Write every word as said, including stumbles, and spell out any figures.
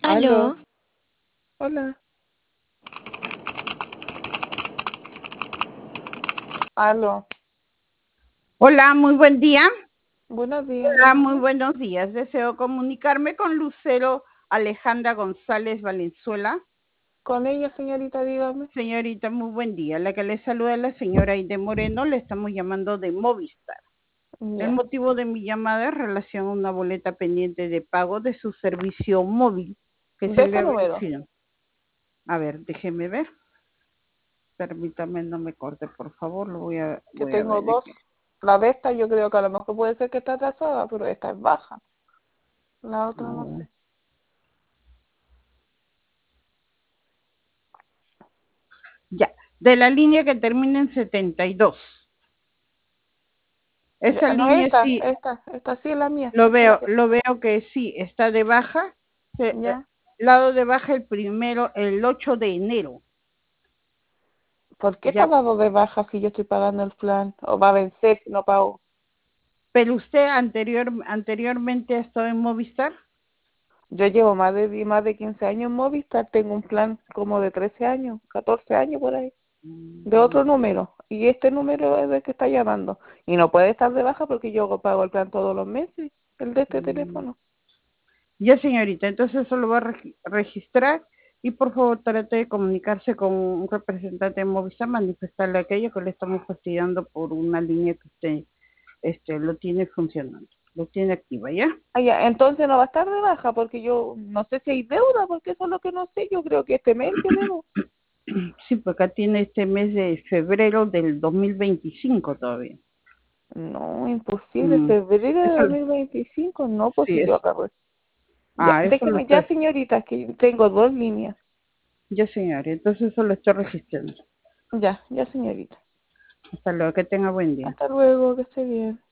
Aló, Aló, hola, aló, hola, muy buen día. buenos días, Hola, ¿quién muy habla? buenos días. Deseo comunicarme con Lucero Alejandra González Valenzuela. Con ella, señorita, dígame. Señorita, muy buen día. La que le saluda es la señora Aide Moreno. Le estamos llamando de Movistar. El Ya. motivo de mi llamada es relación a una boleta pendiente de pago de su servicio móvil que De se le este ha número, vencido. A ver, déjeme ver. Permítame, no me corte, por favor. Lo voy a, que voy a tengo ver aquí. dos. La de esta yo creo que a lo mejor puede ser que está atrasada, pero esta es baja. La otra no Oh, sé. ya, de la línea que termina en setenta y dos. Ya, Esa no, línea esta, sí, esta, esta sí es la mía, lo esta es la veo, que. lo veo que sí, está de baja. Se- eh, Ya. lado de baja el primero, el ocho de enero. ¿Por qué está Ya, dado de baja si yo estoy pagando el plan? ¿O va a vencer si no pago? pero usted anterior, anteriormente ha estado en Movistar. Yo llevo más de, di- más de quince años en Movistar, tengo un plan como de trece años, catorce años por ahí. De otro Mm, número. Y este número es el que está llamando. Y no puede estar de baja porque yo pago el plan todos los meses, el de este mm. teléfono. Ya, señorita, entonces eso lo va a regi- registrar y por favor trate de comunicarse con un representante de Movistar, manifestarle aquello que le estamos fastidiando por una línea que usted este, lo tiene funcionando, lo tiene activa, ¿ya? Ah, ya, entonces no va a estar de baja porque yo no sé si hay deuda, porque eso es lo que no sé. Yo creo que este mes que debo. Sí, porque acá tiene este mes de febrero del dos mil veinticinco todavía. No, imposible. Mm, Febrero de eso, dos mil veinticinco no, pues sí, si yo es, acabo. Ya, ah, eso lo déjeme ya, estoy, señorita, que tengo dos líneas. ya señora, entonces eso lo estoy registrando. Ya, ya, señorita. Hasta luego, que tenga buen día. Hasta luego, que esté bien.